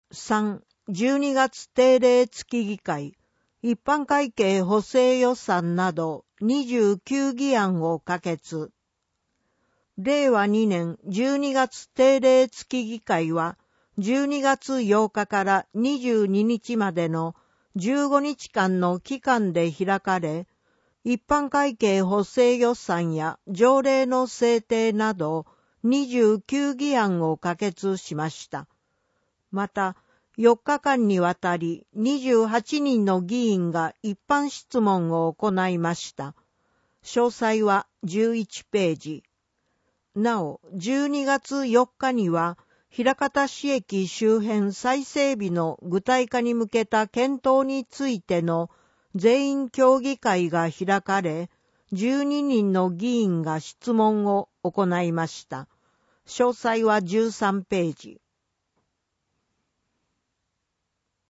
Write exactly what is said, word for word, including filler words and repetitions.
さん、じゅうにがつ定例月議会、一般会計補正予算などにじゅうきゅう議案を可決。れいわにねんじゅうにがつ定例月議会は、じゅうにがつようかからにじゅうににちまでのじゅうごにちかんの期間で開かれ、一般会計補正予算や条例の制定などにじゅうきゅう議案を可決しました。また、よっかかんにわたりにじゅうはちにんの議員が一般質問を行いました。詳細はじゅういちページ。なお、じゅうにがつよっかには、枚方市駅周辺再整備の具体化に向けた検討についての全員協議会が開かれ、じゅうににんの議員が質問を行いました。詳細はじゅうさんページ。